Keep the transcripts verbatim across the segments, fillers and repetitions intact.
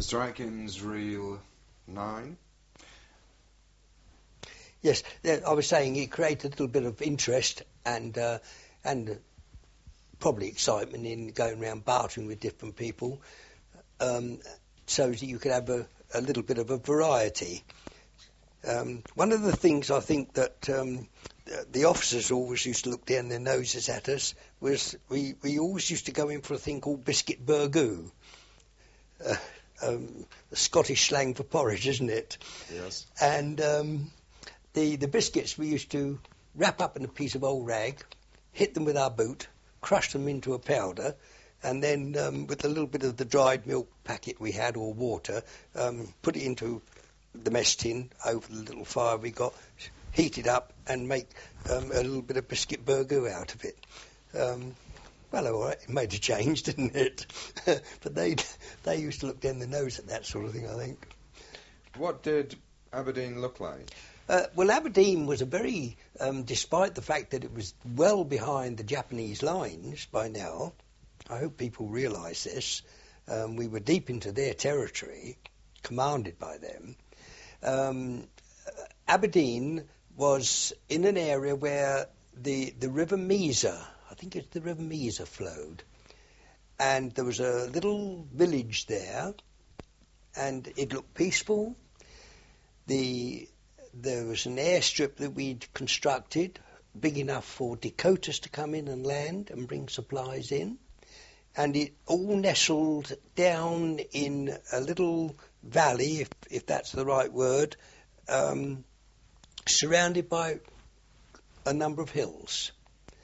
Mister Atkins, reel nine. Yes, I was saying it created a little bit of interest and uh, and probably excitement in going around bartering with different people, um, so that you could have a, a little bit of a variety. Um, one of the things I think that um, the officers always used to look down their noses at us was we, we always used to go in for a thing called biscuit burgoo. Uh, um, Scottish slang for porridge, isn't it? Yes. And um, the, the biscuits we used to wrap up in a piece of old rag, hit them with our boot, crush them into a powder, and then um, with a little bit of the dried milk packet we had or water, um, put it into the mess tin over the little fire we got, heat it up and make um, a little bit of biscuit burgoo out of it. Um, well, all right, it made a change, didn't it? But they they used to look down the nose at that sort of thing, I think. What did Aberdeen look like? Uh, well, Aberdeen was a very, um, despite the fact that it was well behind the Japanese lines by now, I hope people realise this, um, we were deep into their territory, commanded by them. Um, Aberdeen was in an area where the, the River Measer, I think it's the River Measer flowed, and there was a little village there, and it looked peaceful. The There was an airstrip that we'd constructed, big enough for Dakotas to come in and land and bring supplies in. And it all nestled down in a little valley, if, if that's the right word, um, surrounded by a number of hills.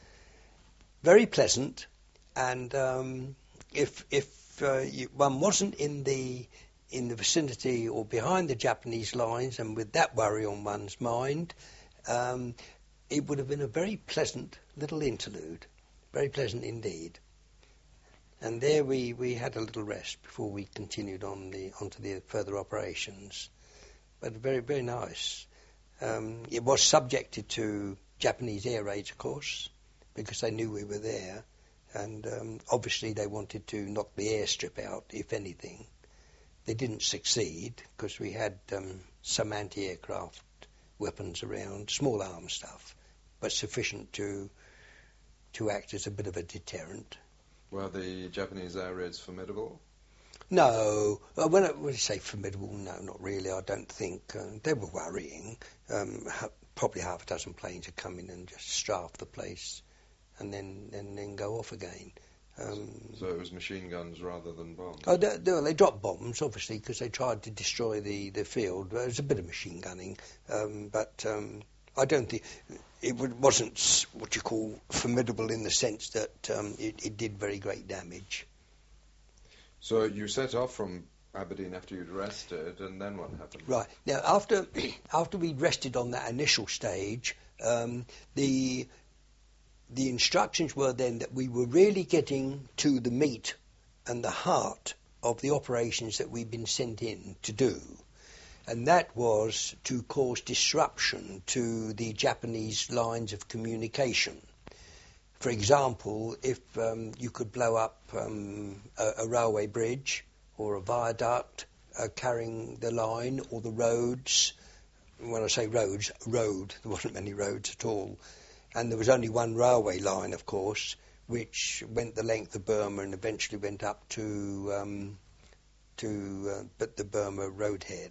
Very pleasant, and um, if if uh, you, one wasn't in the in the vicinity or behind the Japanese lines, and with that worry on one's mind, um, it would have been a very pleasant little interlude, very pleasant indeed. And there we, we had a little rest before we continued on the onto the further operations. But very, very nice. Um, it was subjected to Japanese air raids, of course, because they knew we were there. And um, obviously they wanted to knock the airstrip out, if anything. They didn't succeed, because we had um, some anti-aircraft weapons around, small arms stuff, but sufficient to to act as a bit of a deterrent. Were the Japanese air raids formidable? No. Uh, when, I, when I say formidable, no, not really, I don't think. Uh, they were worrying. Um, ha- probably half a dozen planes would come in and just strafe the place and then, and then go off again. Um, so it was machine guns rather than bombs? Oh, they, they, they dropped bombs, obviously, because they tried to destroy the, the field. There was a bit of machine gunning, um, but um, I don't think it wasn't what you call formidable in the sense that um, it, it did very great damage. So you set off from Aberdeen after you'd rested, and then what happened? Right. Now, after after we'd rested on that initial stage, um, the the instructions were then that we were really getting to the meat and the heart of the operations that we'd been sent in to do. And that was to cause disruption to the Japanese lines of communication. For example, if um, you could blow up um, a, a railway bridge or a viaduct uh, carrying the line or the roads, when I say roads, road, there wasn't many roads at all. And there was only one railway line, of course, which went the length of Burma and eventually went up to um, to uh, but the Burma roadhead.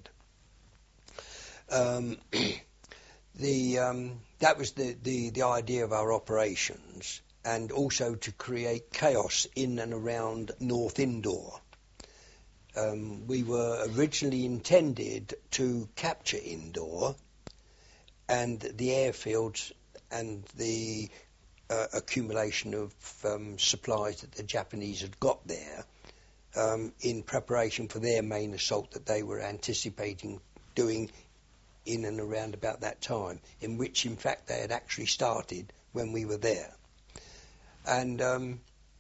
Um, the um, that was the, the, the idea of our operations, and also to create chaos in and around North Indore. Um, we were originally intended to capture Indore and the airfields and the uh, accumulation of um, supplies that the Japanese had got there um, in preparation for their main assault that they were anticipating doing in and around about that time, in which, in fact, they had actually started when we were there. And um,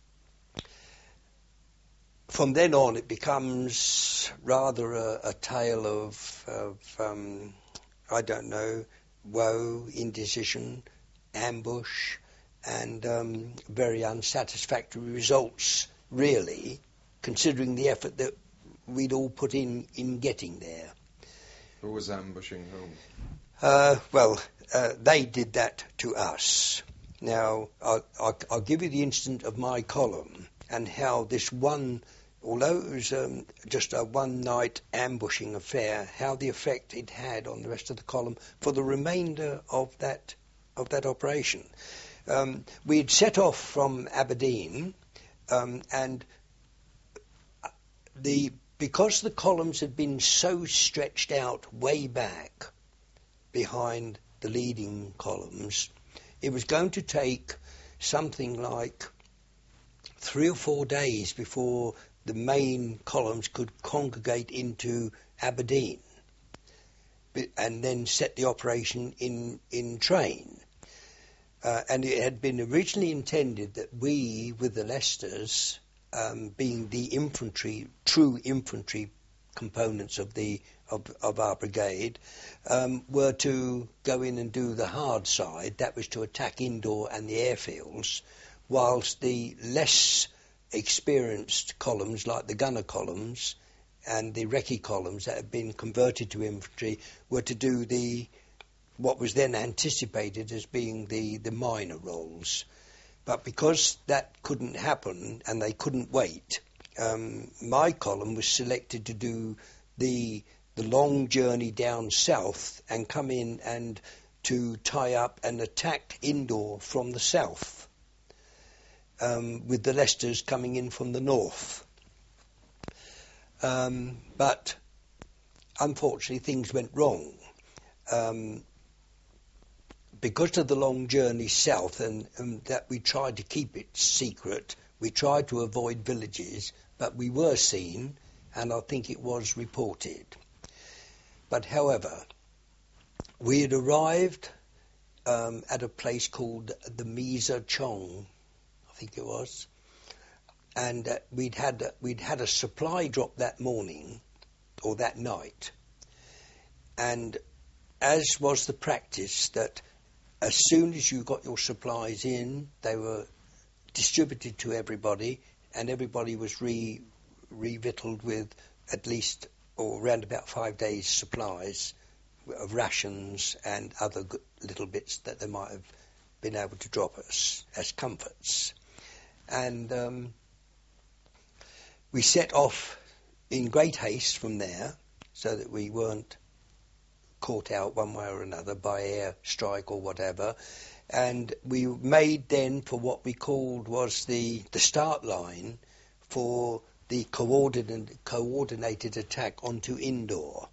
from then on, it becomes rather a, a tale of, of um, I don't know, woe, indecision, ambush, and um, very unsatisfactory results, really, considering the effort that we'd all put in in getting there. Who was ambushing whom? Uh, well, uh, they did that to us. Now, I'll, I'll, I'll give you the incident of my column and how this one, although it was um, just a one-night ambushing affair, how the effect it had on the rest of the column for the remainder of that of that operation. Um, we'd set off from Aberdeen, um, and the because the columns had been so stretched out way back behind the leading columns, it was going to take something like three or four days before the main columns could congregate into Aberdeen and then set the operation in, in train. Uh, and it had been originally intended that we, with the Leicesters, um, being the infantry, true infantry components of the of, of our brigade, um, were to go in and do the hard side. That was to attack indoor and the airfields, whilst the less experienced columns, like the gunner columns and the recce columns that had been converted to infantry, were to do the what was then anticipated as being the, the minor roles. But because that couldn't happen and they couldn't wait, um, my column was selected to do the the long journey down south and come in and to tie up and attack indoor from the south, um, with the Leicesters coming in from the north. Um, but unfortunately things went wrong. Um, because of the long journey south and, and that we tried to keep it secret, we tried to avoid villages, but we were seen, and I think it was reported. But however, we had arrived um, at a place called the Mesa Chong, I think it was, and uh, we'd had we'd had a supply drop that morning or that night, and as was the practice, that as soon as you got your supplies in, they were distributed to everybody, and everybody was re revictualled with at least or around about five days' supplies of rations and other good little bits that they might have been able to drop us as comforts. And um, we set off in great haste from there, so that we weren't caught out one way or another by air strike or whatever. And we made then for what we called was the, the start line for the coordinated, coordinated attack onto indoor.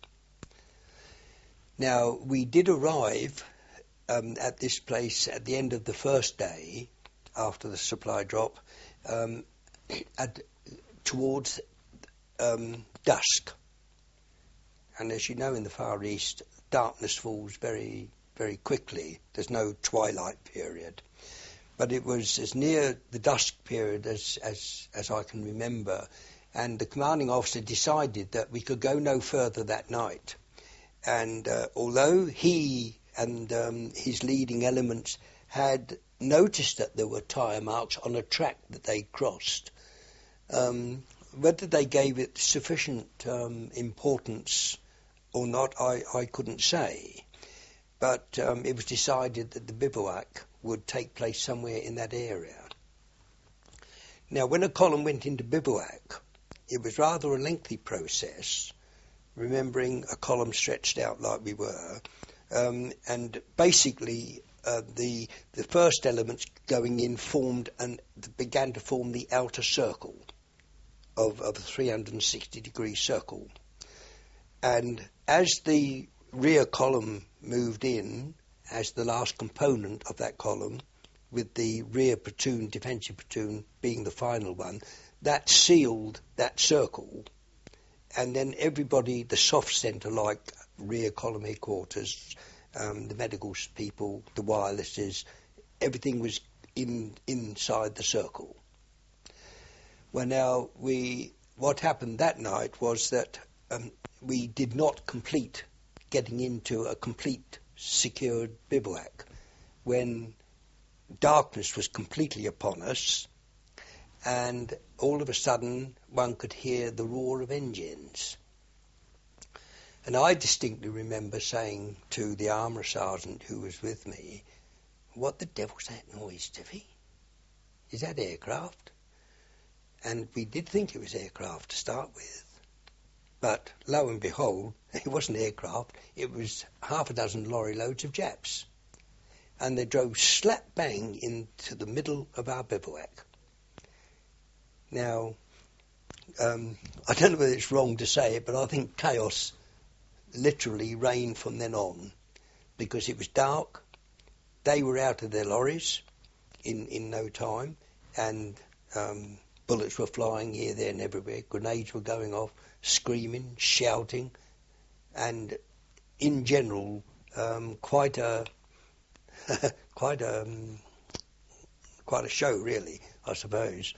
Now, we did arrive um, at this place at the end of the first day, after the supply drop, um, at, towards um, dusk. And as you know, in the Far East, darkness falls very, very quickly. There's no twilight period. But it was as near the dusk period as, as, as I can remember. And the commanding officer decided that we could go no further that night. And uh, although he and um, his leading elements had noticed that there were tyre marks on a track that they crossed, um, whether they gave it sufficient um, importance or not, I, I couldn't say. But um, it was decided that the bivouac would take place somewhere in that area. Now, when a column went into bivouac, it was rather a lengthy process, remembering a column stretched out like we were, um, and basically uh, the the first elements going in formed and began to form the outer circle of, of a three hundred sixty degree circle. And as the rear column moved in, as the last component of that column, with the rear platoon, defensive platoon, being the final one, that sealed that circle. And then everybody, the soft centre, like rear column headquarters, um, the medical people, the wirelesses, everything was in inside the circle. Well, now, we what happened that night was that um, we did not complete getting into a complete secured bivouac when darkness was completely upon us, and all of a sudden one could hear the roar of engines. And I distinctly remember saying to the armourer sergeant who was with me, "What the devil's that noise, Tiffy? Is that aircraft?" And we did think it was aircraft to start with. But lo and behold, it wasn't aircraft, it was half a dozen lorry loads of Japs. And they drove slap bang into the middle of our bivouac. Now, um, I don't know whether it's wrong to say it, but I think chaos literally reigned from then on, because it was dark, they were out of their lorries in, in no time, and um, bullets were flying here, there and everywhere, grenades were going off, screaming, shouting, and in general, um, quite a quite a um, quite a show, really, I suppose.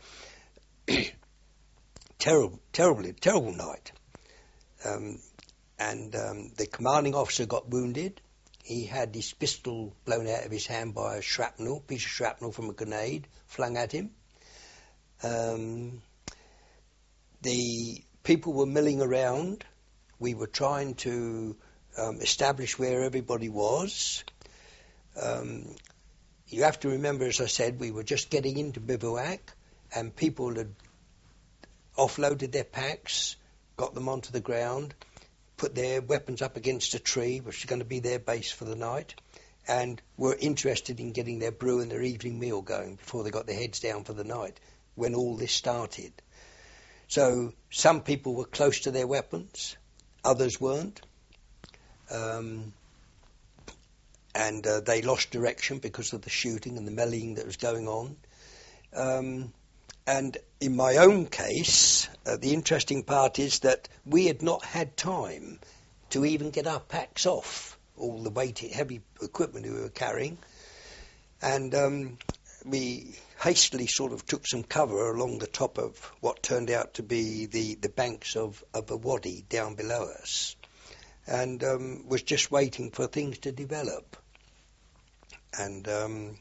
terrible, terribly, terrible night. Um, and um, the commanding officer got wounded. He had his pistol blown out of his hand by a shrapnel, piece of shrapnel from a grenade flung at him. Um, the people were milling around. We were trying to um, establish where everybody was. Um, you have to remember, as I said, we were just getting into bivouac, and people had offloaded their packs, got them onto the ground, put their weapons up against a tree, which was going to be their base for the night, and were interested in getting their brew and their evening meal going before they got their heads down for the night, when all this started. So some people were close to their weapons, others weren't. Um, and uh, they lost direction because of the shooting and the melee that was going on. Um, and in my own case, uh, the interesting part is that we had not had time to even get our packs off, all the weighty, heavy equipment we were carrying. And um, we hastily sort of took some cover along the top of what turned out to be the, the banks of, of a wadi down below us, and um, was just waiting for things to develop. And um,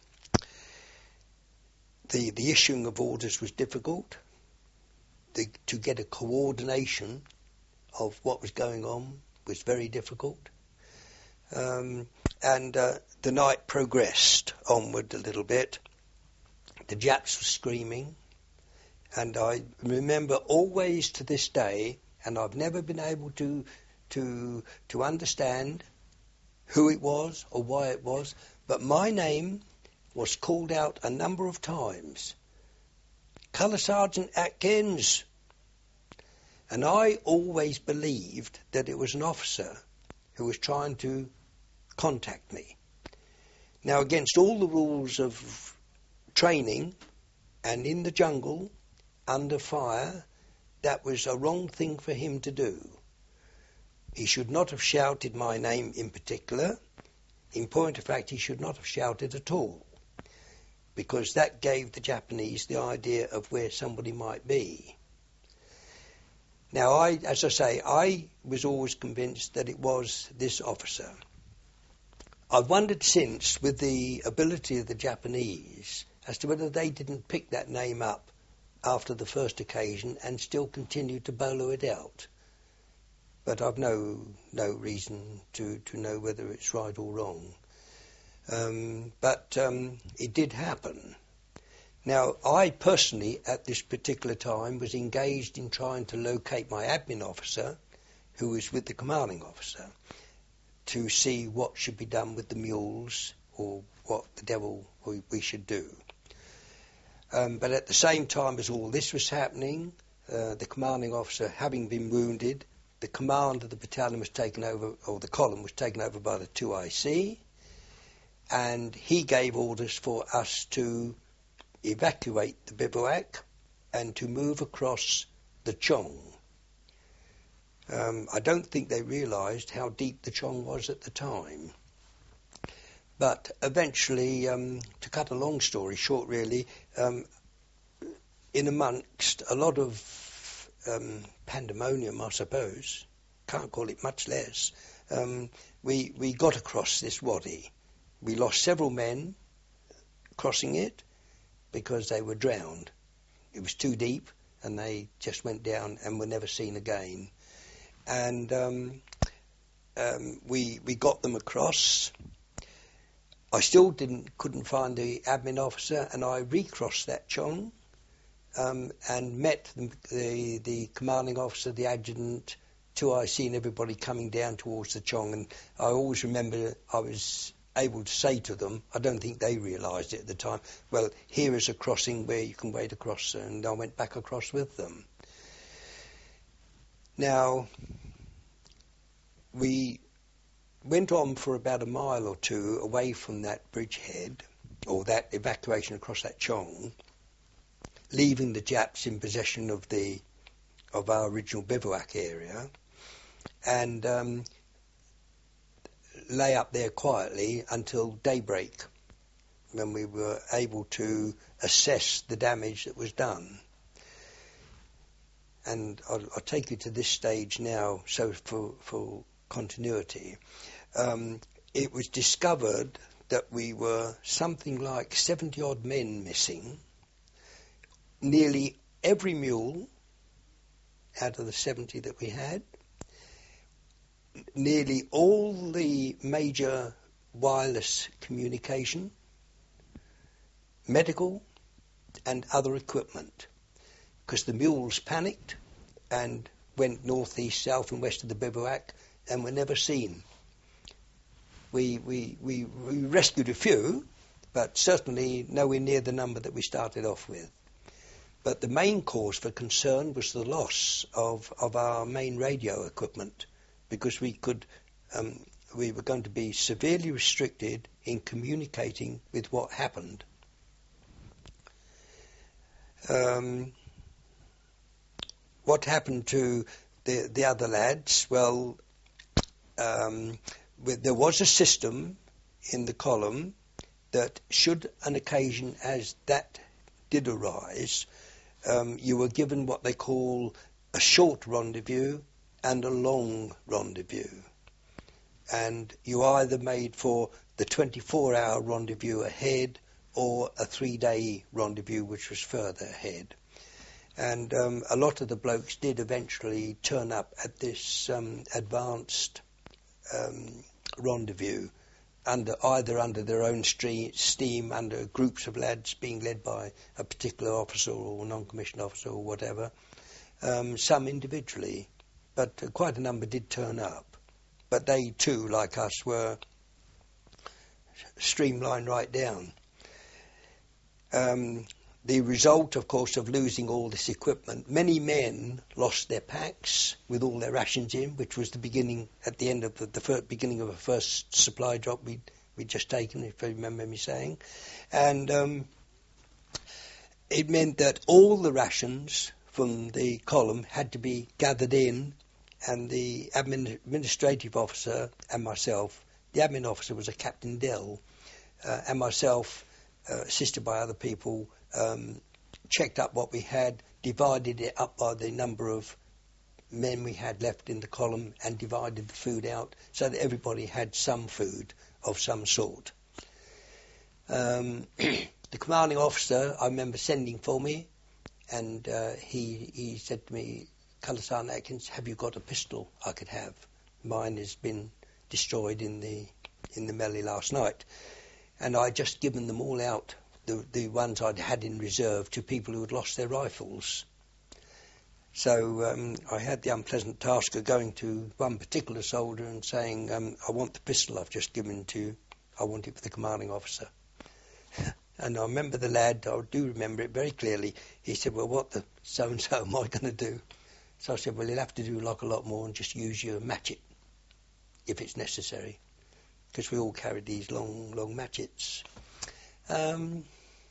the the issuing of orders was difficult. The, to get a coordination of what was going on was very difficult. Um, and uh, the night progressed onward a little bit. The Japs were screaming, and I remember always to this day, and I've never been able to to to understand who it was or why it was, but my name was called out a number of times. Colour Sergeant Atkins. And I always believed that it was an officer who was trying to contact me. Now, against all the rules of training and in the jungle, under fire, that was a wrong thing for him to do. He should not have shouted my name in particular. In point of fact, he should not have shouted at all, because that gave the Japanese the idea of where somebody might be. Now, I, as I say, I was always convinced that it was this officer. I've wondered since, with the ability of the Japanese, as to whether they didn't pick that name up after the first occasion and still continued to bolo it out. But I've no no reason to, to know whether it's right or wrong. Um, but um, it did happen. Now, I personally, at this particular time, was engaged in trying to locate my admin officer, who was with the commanding officer, to see what should be done with the mules, or what the devil we, we should do. Um, but at the same time as all this was happening, uh, the commanding officer, having been wounded, the command of the battalion was taken over, or the column was taken over by the two I C, and he gave orders for us to evacuate the bivouac and to move across the Chong. Um, I don't think they realised how deep the Chong was at the time. But eventually, um, to cut a long story short really, um, in amongst a lot of um, pandemonium, I suppose, can't call it much less, um, we, we got across this wadi. We lost several men crossing it because they were drowned. It was too deep, and they just went down and were never seen again. And um, um, we we got them across. I still didn't couldn't find the admin officer, and I recrossed that chong um, and met the, the the commanding officer, the adjutant, till I seen everybody coming down towards the chong. And I always remember I was able to say to them, I don't think they realised it at the time, well, here is a crossing where you can wade across, and I went back across with them. Now, we went on for about a mile or two away from that bridgehead, or that evacuation across that chong, leaving the Japs in possession of the of our original bivouac area, and um, lay up there quietly until daybreak, when we were able to assess the damage that was done. And I'll, I'll take you to this stage now, so for, for continuity. Um, it was discovered that we were something like seventy odd men missing. Nearly every mule out of the seventy that we had. Nearly all the major wireless communication, medical and other equipment, because the mules panicked and went north, east, south and west of the bivouac and were never seen. We, we, we, we rescued a few, but certainly nowhere near the number that we started off with. But the main cause for concern was the loss of, of our main radio equipment, because we could, um, we were going to be severely restricted in communicating with what happened. Um, what happened to the the other lads? Well, um, with, there was a system in the column that, should an occasion as that did arise, um, you were given what they call a short rendezvous and a long rendezvous. And you either made for the twenty-four hour rendezvous ahead or a three-day rendezvous which was further ahead. And um, a lot of the blokes did eventually turn up at this um, advanced um, rendezvous, under either under their own stre- steam, under groups of lads being led by a particular officer or non-commissioned officer or whatever, um, some individually. But uh, quite a number did turn up. But they too, like us, were streamlined right down. Um, the result, of course, of losing all this equipment, many men lost their packs with all their rations in, which was the beginning, at the end of the, the first, beginning of a first supply drop we'd, we'd just taken, if you remember me saying. And um, it meant that all the rations from the column had to be gathered in, and the admin, administrative officer and myself, the admin officer was a Captain Dell, uh, and myself, uh, assisted by other people, um, checked up what we had, divided it up by the number of men we had left in the column, and divided the food out so that everybody had some food of some sort. Um, the commanding officer, I remember sending for me, and uh, he, he said to me, Colour Sergeant Atkins, have you got a pistol I could have? Mine has been destroyed in the in the melee last night. And I'd just given them all out, the, the ones I'd had in reserve, to people who had lost their rifles. So um, I had the unpleasant task of going to one particular soldier and saying, um, I want the pistol I've just given to you. I want it for the commanding officer. And I remember the lad, I do remember it very clearly. He said, well, what the so-and-so am I going to do? So I said, well, you'll have to do like a lot more and just use your matchet, if it's necessary. Because we all carried these long, long matchets. Um,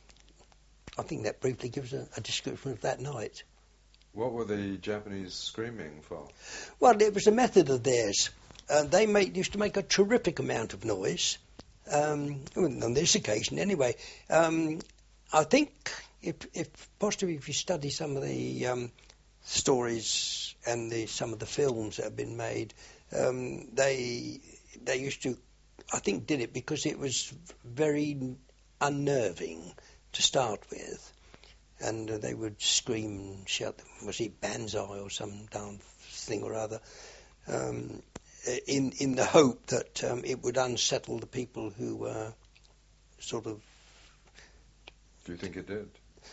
I think that briefly gives a, a description of that night. What were the Japanese screaming for? Well, it was a method of theirs. Uh, they made, used to make a terrific amount of noise. Um, on this occasion, anyway. Um, I think, if, if possibly, if you study some of the um, stories and the, some of the films that have been made, um, they they used to, I think, did it because it was very unnerving to start with. and uh, they would scream and shout, was it Banzai or some damn thing or other, um, in in the hope that um, it would unsettle the people who were sort of... Do you think it did?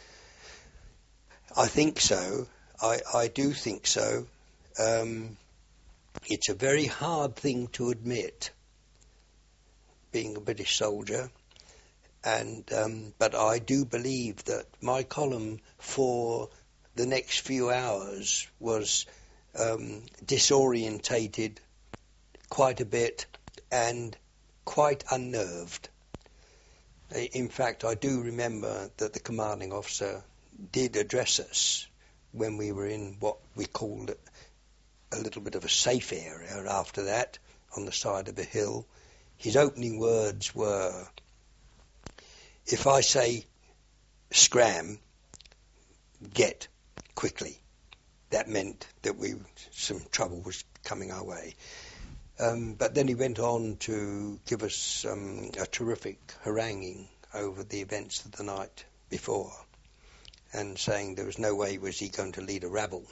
I think so. I, I do think so. Um, it's a very hard thing to admit, being a British soldier, and um, but I do believe that my column for the next few hours was um, disorientated quite a bit and quite unnerved. In fact, I do remember that the commanding officer did address us when we were in what we called a little bit of a safe area after that, on the side of a hill. His opening words were, if I say scram, get quickly. That meant that we some trouble was coming our way. Um, but then he went on to give us um, a terrific haranguing over the events of the night before, and saying there was no way was he going to lead a rabble.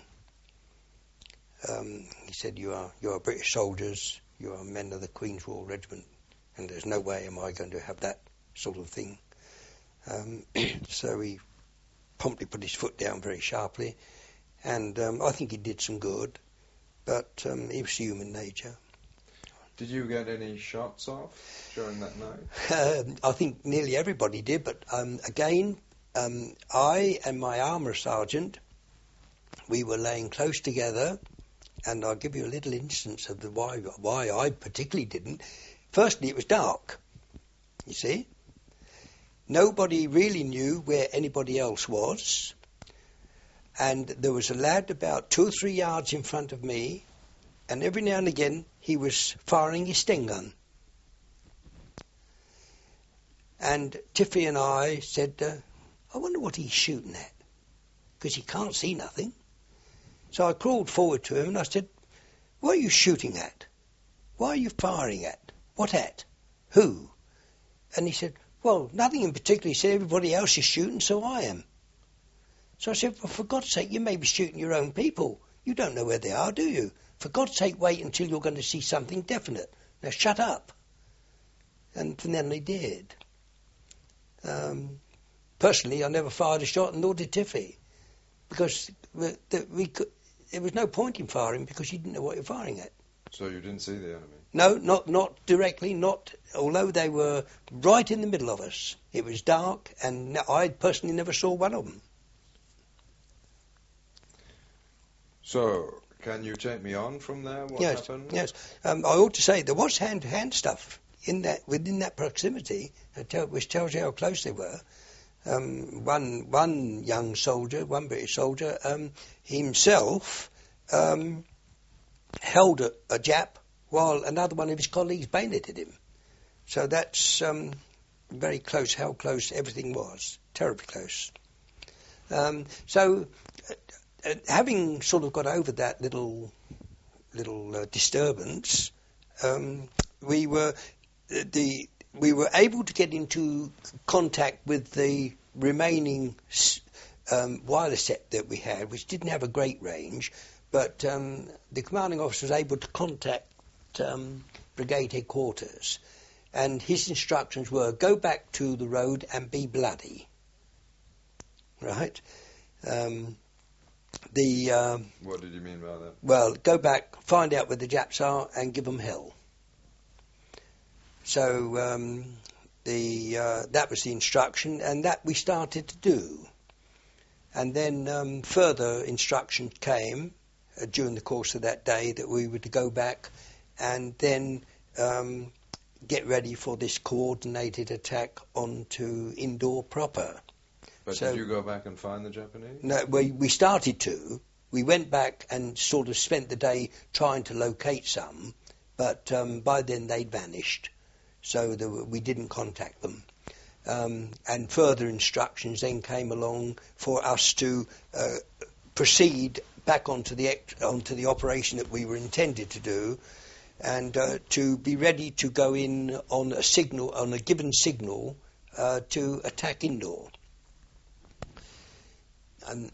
Um, he said, you are you are British soldiers, you are men of the Queen's Royal Regiment, and there's no way am I going to have that sort of thing. Um, so he promptly put his foot down very sharply, and um, I think he did some good, but um, it was human nature. Did you get any shots off during that night? Um, I think nearly everybody did, but um, again, um, I and my armour sergeant, we were laying close together, and I'll give you a little instance of the why why I particularly didn't. Firstly, it was dark, you see. Nobody really knew where anybody else was, and there was a lad about two or three yards in front of me, and every now and again he was firing his Sten gun. And Tiffy and I said, uh, I wonder what he's shooting at, because he can't see nothing. So I crawled forward to him and I said, what are you shooting at? Why are you firing at? What at? Who? And he said, well, nothing in particular. He said, everybody else is shooting, so I am. So I said, well, for God's sake, you may be shooting your own people. You don't know where they are, do you? For God's sake, wait until you're going to see something definite. Now shut up. And then they did. Um, personally, I never fired a shot, and nor did Tiffy, because we, we could, there was no point in firing because you didn't know what you're firing at. So you didn't see the enemy? No, not not directly, not, although they were right in the middle of us. It was dark, and I personally never saw one of them. So, can you take me on from there? What yes, happened? Yes, um, I ought to say there was hand-to-hand stuff in that within that proximity, which tells you how close they were. Um, one one young soldier, one British soldier, um, himself um, held a, a Jap while another one of his colleagues bayoneted him. So that's um, very close, how close everything was, terribly close. Um, so uh, uh, having sort of got over that little little uh, disturbance, um, we were uh, the we were able to get into contact with the remaining um, wireless set that we had, which didn't have a great range, but um, the commanding officer was able to contact um, brigade headquarters, and his instructions were, go back to the road and be bloody. Right? Um, the um, What did you mean by that? Well, go back, find out where the Japs are, and give them hell. So um, the uh, that was the instruction, and that we started to do. And then um, further instruction came uh, during the course of that day that we were to go back and then um, get ready for this coordinated attack onto Indore proper. But so, did you go back and find the Japanese? No, we, we started to. We went back and sort of spent the day trying to locate some, but um, by then they'd vanished. So there were, we didn't contact them. Um, and further instructions then came along for us to uh, proceed back onto the onto the operation that we were intended to do, and uh, to be ready to go in on a signal, on a given signal, uh, to attack Indore. and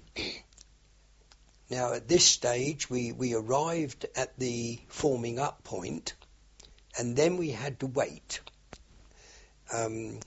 now at this stage we, we arrived at the forming up point, and then we had to wait. Um,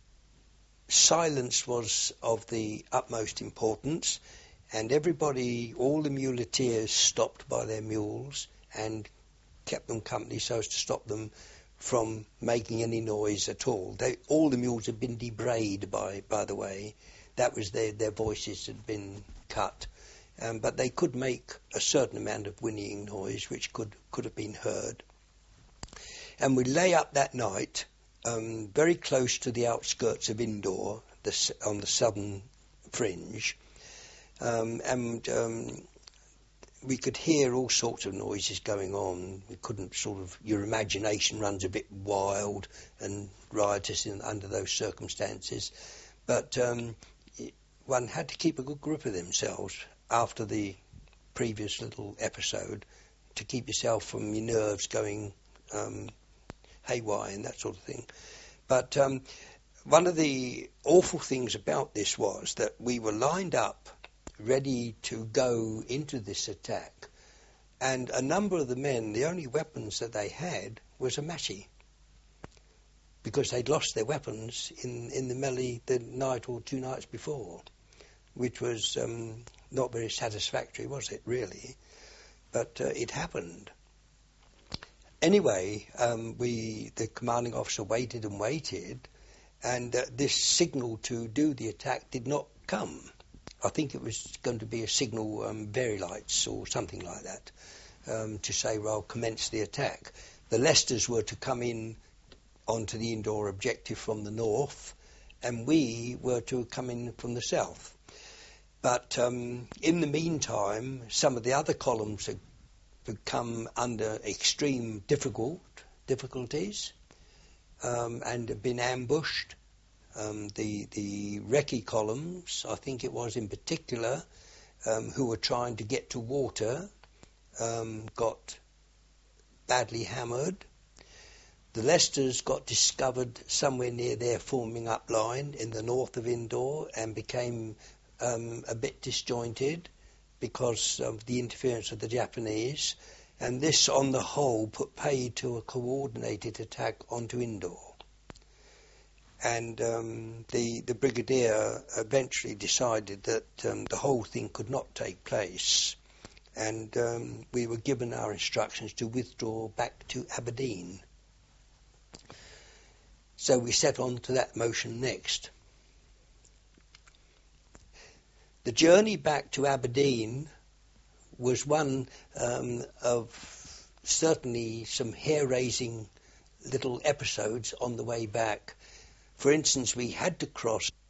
silence was of the utmost importance, and everybody, all the muleteers, stopped by their mules and kept them company so as to stop them from making any noise at all. They, all the mules had been debrayed, by by the way. That was their, their voices had been cut. Um, but they could make a certain amount of whinnying noise, which could, could have been heard. And we lay up that night, um, very close to the outskirts of Indore, the, on the southern fringe, um, and um, we could hear all sorts of noises going on. We couldn't sort of, your imagination runs a bit wild and riotous in, under those circumstances. But um, one had to keep a good grip of themselves after the previous little episode to keep yourself from your nerves going um, haywire and that sort of thing. But um, one of the awful things about this was that we were lined up ready to go into this attack, and a number of the men, the only weapons that they had was a mashie, because they'd lost their weapons in, in the melee the night or two nights before, which was um, not very satisfactory, was it, really? But uh, it happened. Anyway, um, we, the commanding officer waited and waited, and uh, this signal to do the attack did not come. I think it was going to be a signal, um, Very-Lights or something like that, um, to say, well, commence the attack. The Leicesters were to come in onto the Indore objective from the north, and we were to come in from the south. But um, in the meantime, some of the other columns had, had come under extreme difficult difficulties um, and had been ambushed. Um, the the recce columns, I think it was in particular, um, who were trying to get to water, um, got badly hammered. The Leicesters got discovered somewhere near their forming up line in the north of Indore and became um, a bit disjointed because of the interference of the Japanese, and this on the whole put paid to a coordinated attack onto Indore. And um, the, the brigadier eventually decided that um, the whole thing could not take place, and um, we were given our instructions to withdraw back to Aberdeen. So we set on to that motion next. The journey back to Aberdeen was one um, of certainly some hair-raising little episodes on the way back. For instance, we had to cross